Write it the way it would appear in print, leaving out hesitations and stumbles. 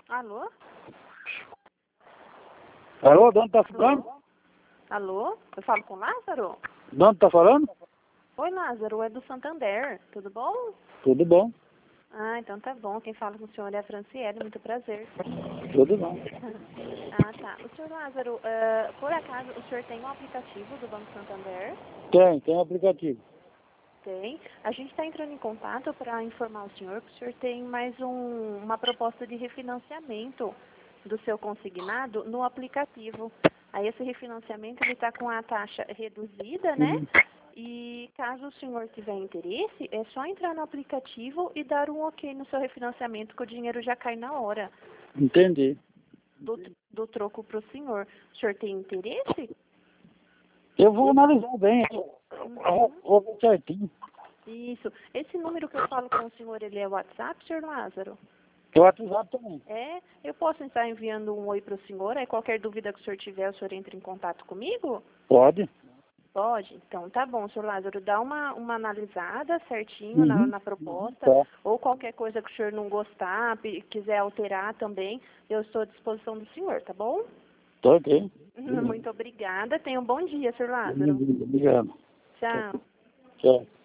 Alô? Alô, dono tá falando? Alô? Eu falo com o Lázaro? Dono tá falando? Oi, Lázaro, é do Santander. Tudo bom? Tudo bom, Ah, então tá bom. Quem fala com o senhor é a Franciele. Muito prazer. tudo bom. Ah, tá. O senhor Lázaro, por acaso, o senhor tem um aplicativo do Banco Santander? Tem um aplicativo. Tem. A gente está entrando em contato para informar o senhor que o senhor tem mais uma proposta de refinanciamento do seu consignado no aplicativo. Aí esse refinanciamento ele está com a taxa reduzida, né? E caso o senhor tiver interesse, é só entrar no aplicativo e dar um ok no seu refinanciamento que o dinheiro já cai na hora Entendi. do troco para o senhor. O senhor tem interesse? Eu vou analisar bem. Vou ver certinho. Isso. Esse número que eu falo com o senhor, ele é WhatsApp, senhor Lázaro? Eu WhatsApp também. É, eu posso estar enviando um oi para o senhor, aí qualquer dúvida que o senhor tiver, o senhor entra em contato comigo? Pode? Pode? Então tá bom, senhor Lázaro, dá uma analisada certinho na proposta, Tá. ou qualquer coisa que o senhor não gostar, quiser alterar também, eu estou à disposição do senhor, tá bom? Tô ok. Muito obrigada, tenha um bom dia, senhor Lázaro. Obrigado. Tchau. Tchau.